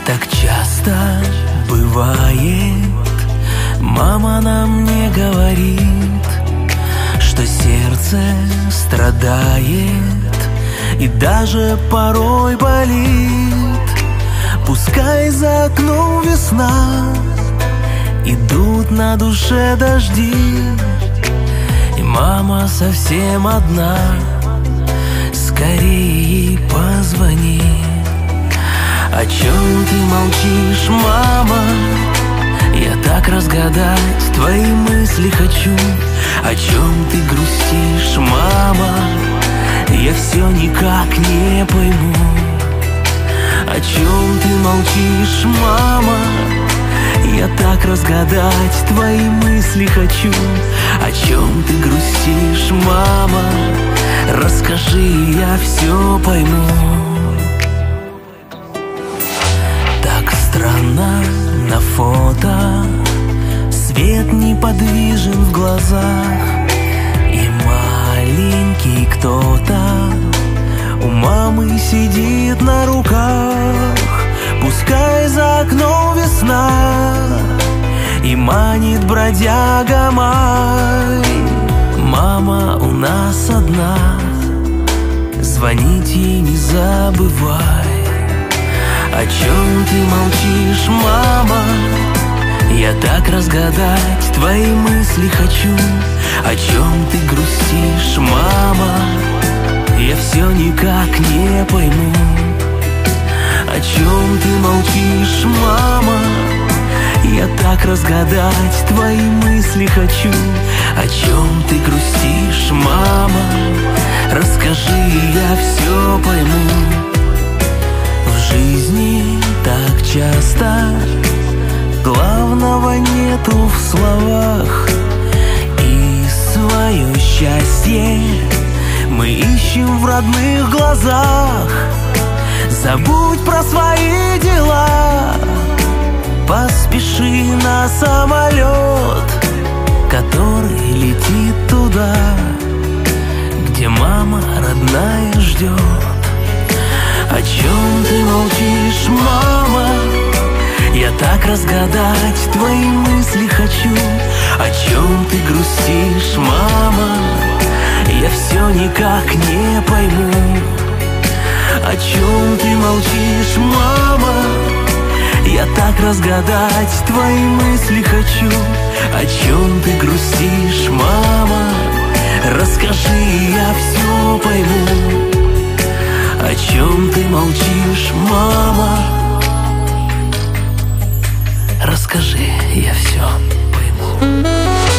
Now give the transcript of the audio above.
Так часто бывает, мама нам не говорит, что сердце страдает и даже порой болит. Пускай за окном весна, идут на душе дожди, и мама совсем одна, скорее ей позвони. О чем ты молчишь, мама? Я так разгадать твои мысли хочу. О чем ты грустишь, мама? Я все никак не пойму. О чем ты молчишь, мама? Я так разгадать твои мысли хочу. О чем ты грустишь, мама? Расскажи, я все пойму. Так странно на фото, свет неподвижен в глазах, и маленький кто-то у мамы сидит на руках. Пускай за окном весна и манит бродяга май, мама у нас одна, звонить ей не забывай. О чем ты молчишь, мама? Я так разгадать твои мысли хочу. О чем ты грустишь, мама? Я все никак не пойму. О чем ты молчишь, мама? Я так разгадать твои мысли хочу. О чем ты грустишь, мама? Расскажи, я все пойму. В жизни так часто главного нету в словах, и свое счастье мы ищем в родных глазах. Забудь про свои дела, поспеши на самолет, который летит туда, где мама родная ждет. О чем ты молчишь, мама? Я так разгадать твои мысли хочу. О чем ты грустишь, мама? Я все никак не пойму. О чем ты молчишь, мама? Я так разгадать твои мысли хочу. О чем ты грустишь, мама? Расскажи, я все пойму. О чем ты молчишь, мама? Расскажи, я все пойму.